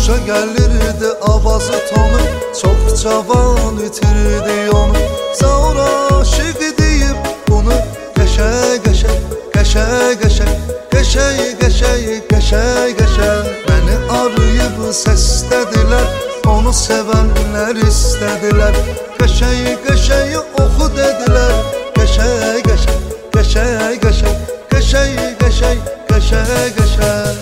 Xoşa gəlirdi avazı tonu, çox cavan itirdi onu. Zaur aşık deyib bunu, qəşəng qəşəng, qəşəng qəşəng, qəşəng qəşəng, qəşəng qəşəng. Məni arayıb səslədilər, onu sevənlər istədilər. Qəşəng qəşəng oxu dedilər, qəşəng qəşəng, qəşəng qəşəng, qəşəng qəşəng, qəşəng qəşəng.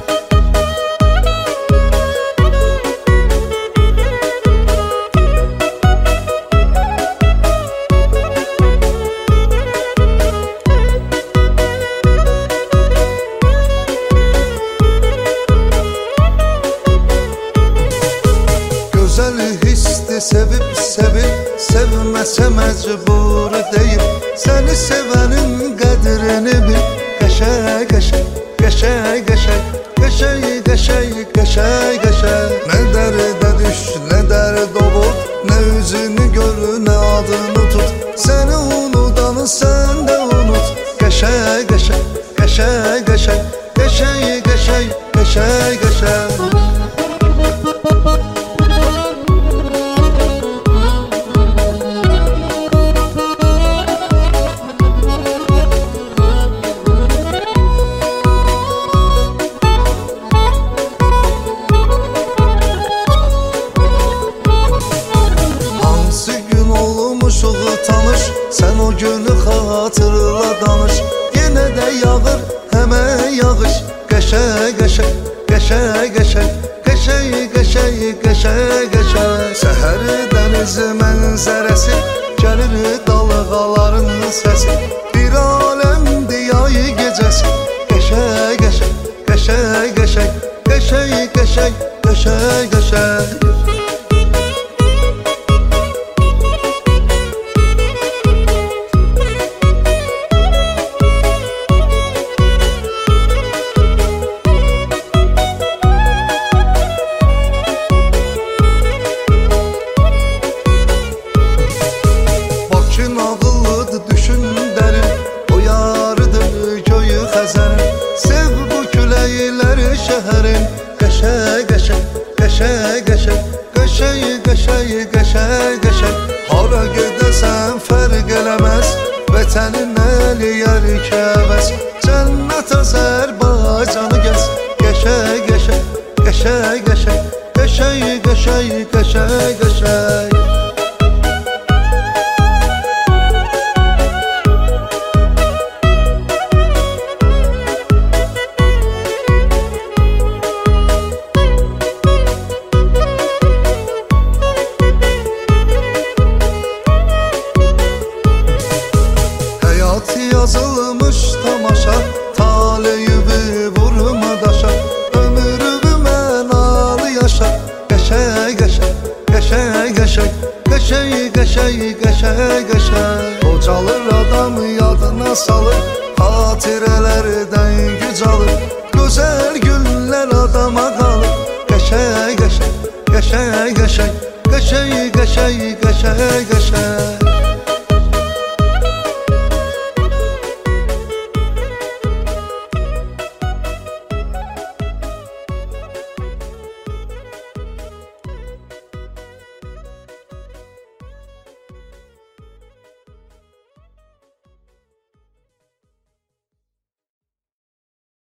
Sevib sevib, sevməsə məcbur deyib. Səni sevənin qədrini bil. Qəşəng qəşəng, qəşəng qəşəng, qəşəng qəşəng, qəşəng qəşəng. Nə dərdə düş, nə dərd olur, nə üzünü gör, nə adını tut. Səni unudanı sən də unut. Qəşəng qəşəng, qəşəng qəşəng, qəşəng qəşəng, qəşəng qəşəng. Tanış, sən o günü xatırla danış. Yenə də yağır həmən yağış. Qəşəng qəşəng, qəşəng qəşəng, qəşəng qəşəng, qəşəng qəşəng. Səhər dəniz mənzərəsi, gəlir dalğaların səsi. Bir aləmdir yay gecəsi. Qəşəng qəşəng, qəşəng qəşəng, qəşəng qəşəng, qəşəng qəşəng. Ağıllıdır, düşün dərin, o yarıdır göyü xəzərin. Sev bu küləkləri şəhərin. Qəşəng qəşəng, qəşəng qəşəng, qəşəng qəşəng, qəşəng qəşəng. Hara gedəsən fərq eləməz, vətənin eləyər kəvəz. Cənnət Azərbaycanı gəz. Qəşəng qəşəng, qəşəng qəşəng, qəşəng qəşəng, qəşəng qəşəng.